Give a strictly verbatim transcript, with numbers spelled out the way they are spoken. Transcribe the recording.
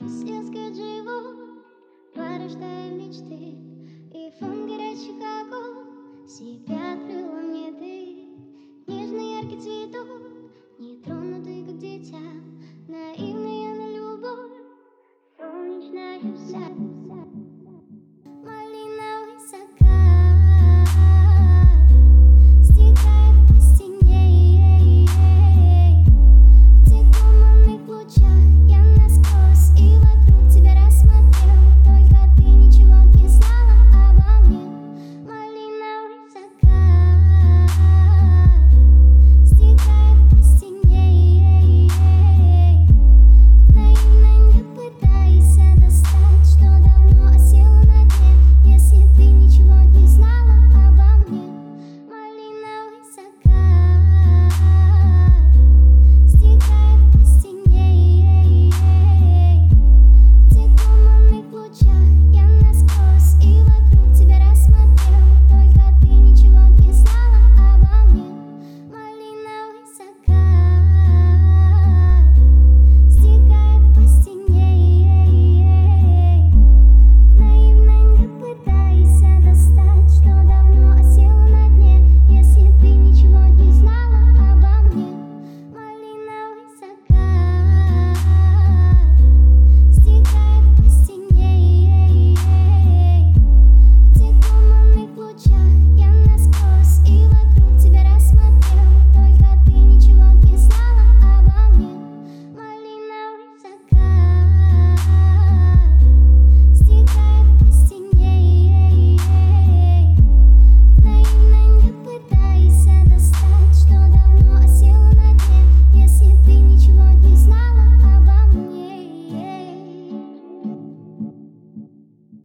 Естественно, живот порождая мечты, и фон горячих оков себя открыла мне ты. Нежный яркий цветок, нетронутый, как дитя, наивная на любовь, солнечная вся.